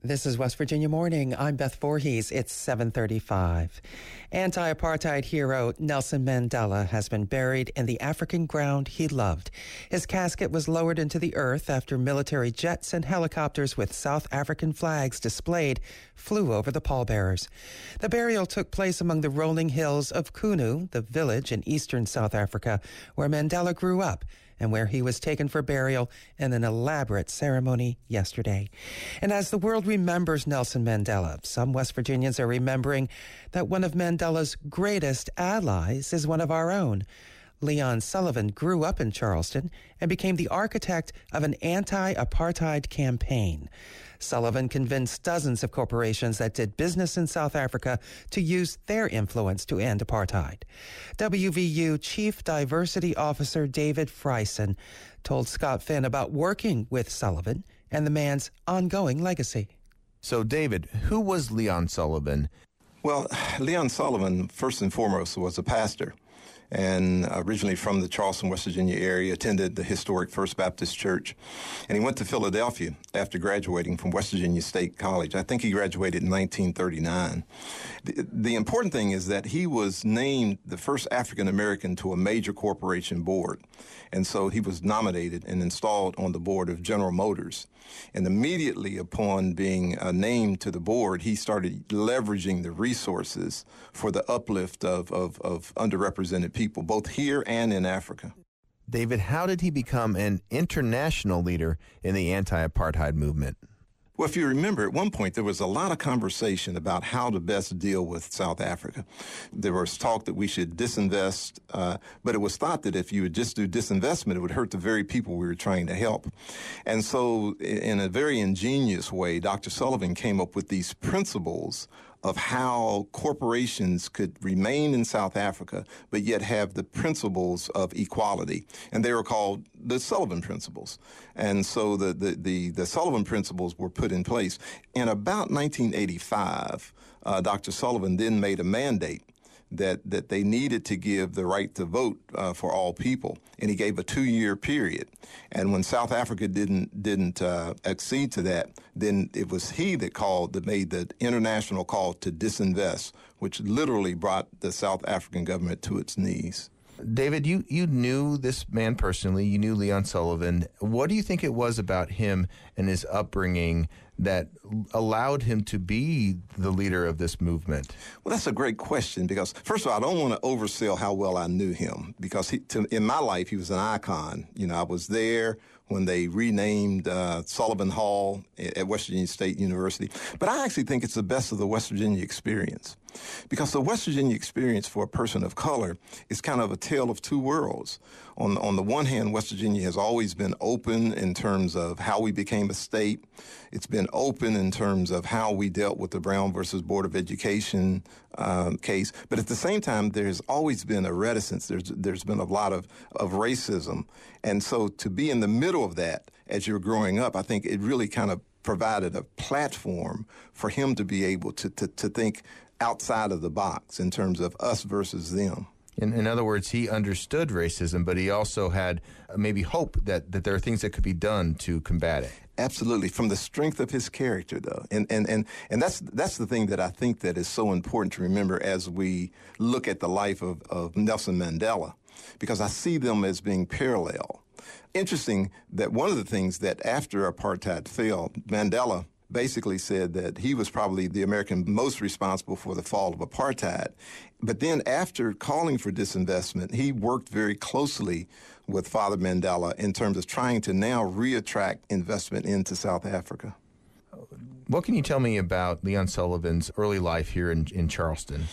This is West Virginia Morning. I'm Beth Voorhees. It's 7:35. Anti-apartheid hero Nelson Mandela has been buried in the African ground he loved. His casket was lowered into the earth after military jets and helicopters with South African flags displayed flew over the pallbearers. The burial took place among the rolling hills of Kunu, the village in eastern South Africa, where Mandela grew up and where he was taken for burial in an elaborate ceremony yesterday. And as the world remembers Nelson Mandela, some West Virginians are remembering that one of Mandela's greatest allies is one of our own. Leon Sullivan grew up in Charleston and became the architect of an anti-apartheid campaign. Sullivan convinced dozens of corporations that did business in South Africa to use their influence to end apartheid. WVU Chief Diversity Officer David Freisen told Scott Finn about working with Sullivan and the man's ongoing legacy. So, David, who was Leon Sullivan? Well, Leon Sullivan, first and foremost, was a pastor, and originally from the Charleston, West Virginia area, attended the historic First Baptist Church. And he went to Philadelphia after graduating from West Virginia State College. I think he graduated in 1939. The important thing is that he was named the first African-American to a major corporation board. And so he was nominated and installed on the board of General Motors. And immediately upon being named to the board, he started leveraging the resources for the uplift of underrepresented people, both here and in Africa. David, how did he become an international leader in the anti-apartheid movement? Well, if you remember, at one point there was a lot of conversation about how to best deal with South Africa. There was talk that we should disinvest, but it was thought that if you would just do disinvestment, it would hurt the very people we were trying to help. And so in a very ingenious way, Dr. Sullivan came up with these principles of how corporations could remain in South Africa, but yet have the principles of equality. And they were called the Sullivan Principles. And so the Sullivan Principles were put in place. In about 1985, Dr. Sullivan then made a mandate that they needed to give the right to vote for all people, and he gave a 2-year period. And when South Africa didn't accede to that, then it was he that made the international call to disinvest, which literally brought the South African government to its knees. David, you knew this man personally. You knew Leon Sullivan. What do you think it was about him and his upbringing that allowed him to be the leader of this movement? Well, that's a great question because, first of all, I don't want to oversell how well I knew him because in my life, he was an icon. You know, I was there when they renamed Sullivan Hall at West Virginia State University. But I actually think it's the best of the West Virginia experience because the West Virginia experience for a person of color is kind of a tale of two worlds. On the one hand, West Virginia has always been open in terms of how we became a state. It's been open in terms of how we dealt with the Brown versus Board of Education case. But at the same time, there's always been a reticence. There's been a lot of racism. And so to be in the middle of that as you're growing up, I think it really kind of provided a platform for him to be able to think outside of the box in terms of us versus them. In other words, he understood racism, but he also had maybe hope that there are things that could be done to combat it. Absolutely, from the strength of his character, though, and that's the thing that I think that is so important to remember as we look at the life of Nelson Mandela, because I see them as being parallel. Interesting that one of the things that after apartheid fell, Mandela basically said that he was probably the American most responsible for the fall of apartheid. But then after calling for disinvestment, he worked very closely with Father Mandela in terms of trying to now reattract investment into South Africa. What can you tell me about Leon Sullivan's early life here in Charleston?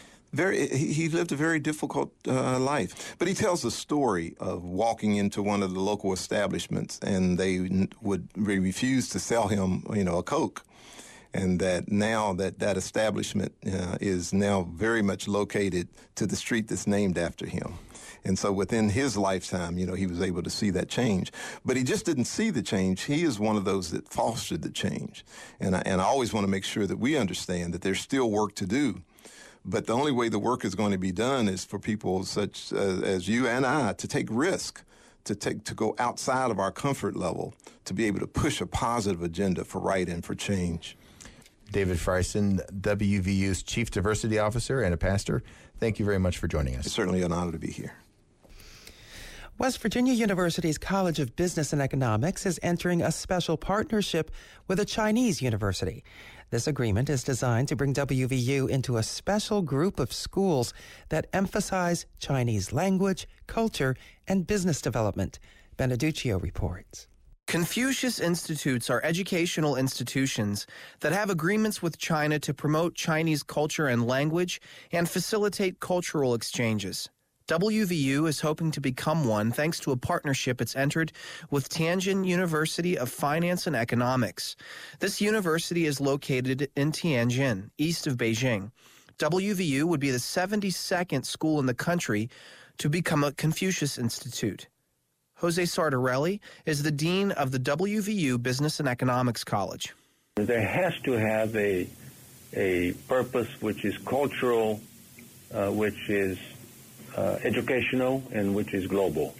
He lived a very difficult life, but he tells the story of walking into one of the local establishments and they refuse to sell him, a Coke, and that now that establishment is now very much located to the street that's named after him. And so within his lifetime, he was able to see that change. But he just didn't see the change. He is one of those that fostered the change. And I always want to make sure that we understand that there's still work to do. But the only way the work is going to be done is for people such as you and I to take risk, to go outside of our comfort level to be able to push a positive agenda for right and for change. David Freisen, WVU's Chief Diversity Officer and a pastor, thank you very much for joining us. It's certainly an honor to be here. West Virginia University's College of Business and Economics is entering a special partnership with a Chinese university. This agreement is designed to bring WVU into a special group of schools that emphasize Chinese language, culture, and business development. Beneduccio reports. Confucius Institutes are educational institutions that have agreements with China to promote Chinese culture and language and facilitate cultural exchanges. WVU is hoping to become one thanks to a partnership it's entered with Tianjin University of Finance and Economics. This university is located in Tianjin, east of Beijing. WVU would be the 72nd school in the country to become a Confucius Institute. Jose Sartorelli is the dean of the WVU Business and Economics College. There has to have a purpose which is cultural, which is educational, and which is global.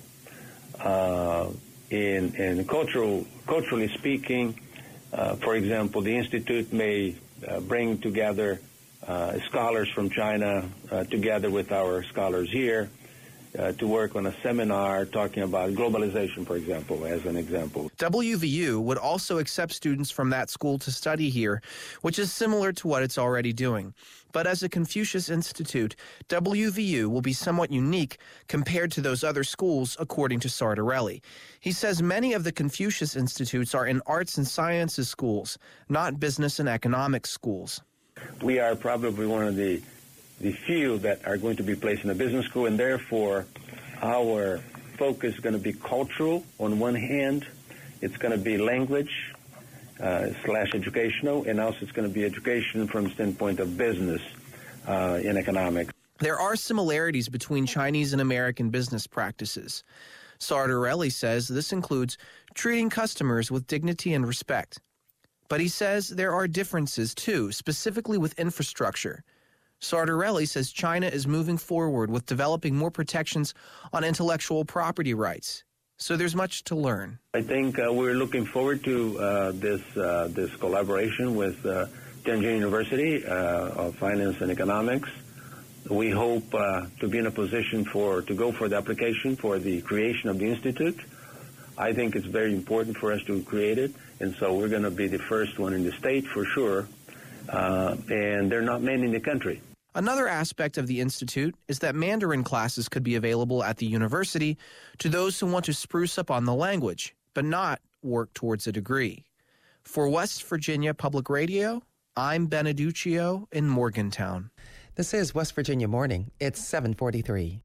In culturally speaking, for example, the Institute may bring together scholars from China together with our scholars here to work on a seminar talking about globalization, for example, as an example. WVU would also accept students from that school to study here, which is similar to what it's already doing. But as a Confucius Institute, WVU will be somewhat unique compared to those other schools, according to Sartorelli. He says many of the Confucius Institutes are in arts and sciences schools, not business and economics schools. We are probably one of the few that are going to be placed in a business school, and therefore our focus is going to be cultural on one hand. It's going to be language / educational, and also it's going to be education from the standpoint of business in economics. There are similarities between Chinese and American business practices. Sartorelli says this includes treating customers with dignity and respect. But he says there are differences too, specifically with infrastructure. Sartorelli says China is moving forward with developing more protections on intellectual property rights. So there's much to learn. I think we're looking forward to this collaboration with Tianjin University of Finance and Economics. We hope to be in a position to go for the application for the creation of the Institute. I think it's very important for us to create it, and so we're going to be the first one in the state for sure, and there are not many in the country. Another aspect of the Institute is that Mandarin classes could be available at the university to those who want to spruce up on the language, but not work towards a degree. For West Virginia Public Radio, I'm Beneduccio in Morgantown. This is West Virginia Morning. It's 7:43.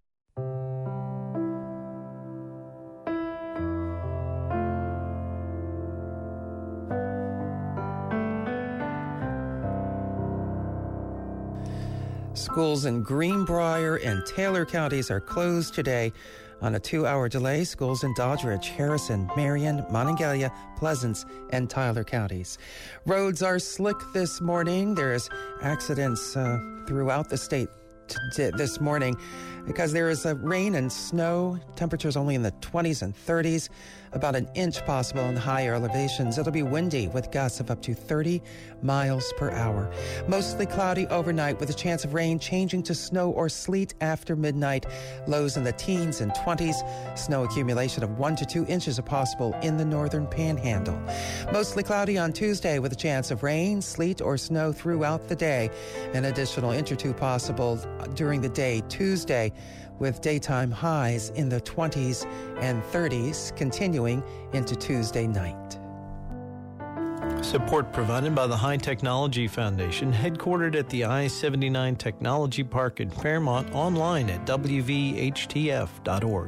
Schools in Greenbrier and Taylor counties are closed today on a 2-hour delay. Schools in Doddridge, Harrison, Marion, Monongalia, Pleasants, and Tyler counties. Roads are slick this morning. There's accidents throughout the state this morning because there is rain and snow. Temperatures only in the 20s and 30s. About an inch possible in higher elevations. It'll be windy with gusts of up to 30 miles per hour. Mostly cloudy overnight with a chance of rain changing to snow or sleet after midnight. Lows in the teens and 20s. Snow accumulation of 1 to 2 inches are possible in the northern panhandle. Mostly cloudy on Tuesday with a chance of rain, sleet, or snow throughout the day. An additional inch or two possible during the day Tuesday, with daytime highs in the 20s and 30s continuing into Tuesday night. Support provided by the High Technology Foundation, headquartered at the I-79 Technology Park in Fairmont, online at wvhtf.org.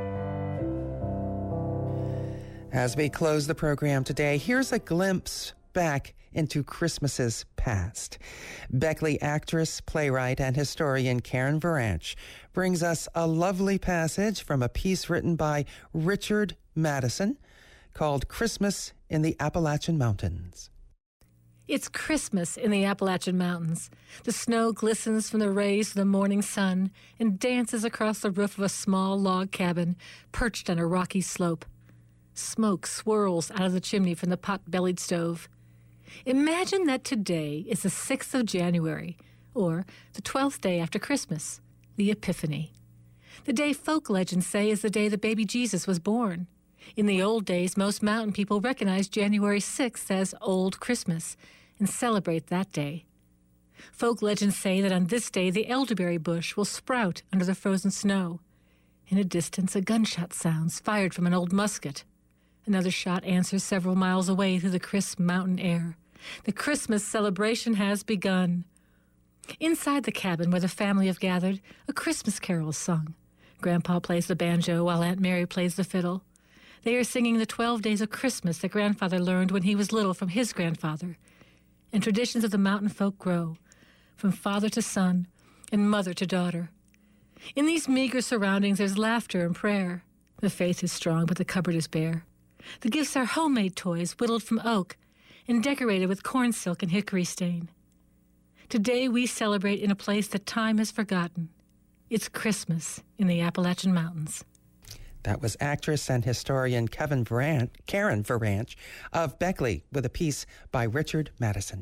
As we close the program today, here's a glimpse back into Christmases past. Beckley actress, playwright, and historian Karen Varanche brings us a lovely passage from a piece written by Richard Madison called Christmas in the Appalachian Mountains. It's Christmas in the Appalachian Mountains. The snow glistens from the rays of the morning sun and dances across the roof of a small log cabin perched on a rocky slope. Smoke swirls out of the chimney from the pot-bellied stove. Imagine that today is the 6th of January, or the 12th day after Christmas, the Epiphany. The day folk legends say is the day the baby Jesus was born. In the old days, most mountain people recognized January 6th as Old Christmas and celebrate that day. Folk legends say that on this day, the elderberry bush will sprout under the frozen snow. In a distance, a gunshot sounds, fired from an old musket. Another shot answers several miles away through the crisp mountain air. The Christmas celebration has begun. Inside the cabin where the family have gathered, a Christmas carol is sung. Grandpa plays the banjo while Aunt Mary plays the fiddle. They are singing the 12 days of Christmas that Grandfather learned when he was little from his grandfather. And traditions of the mountain folk grow, from father to son and mother to daughter. In these meager surroundings, there's laughter and prayer. The faith is strong, but the cupboard is bare. The gifts are homemade toys whittled from oak and decorated with corn silk and hickory stain. Today we celebrate in a place that time has forgotten. It's Christmas in the Appalachian Mountains. That was actress and historian Karen Varanche of Beckley with a piece by Richard Madison.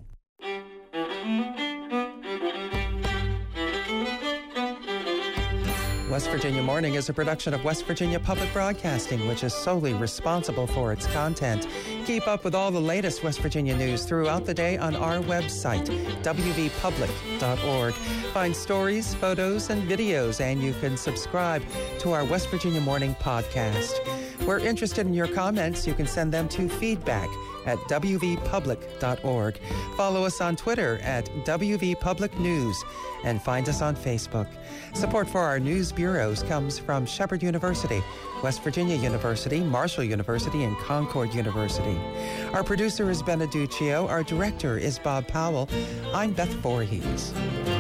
West Virginia Morning is a production of West Virginia Public Broadcasting, which is solely responsible for its content. Keep up with all the latest West Virginia news throughout the day on our website, wvpublic.org. Find stories, photos, and videos, and you can subscribe to our West Virginia Morning podcast. We're interested in your comments. You can send them to feedback@wvpublic.org. Follow us on Twitter @WVPublicNews and find us on Facebook. Support for our news bureaus comes from Shepherd University, West Virginia University, Marshall University, and Concord University. Our producer is Beneduccio. Our director is Bob Powell. I'm Beth Voorhees.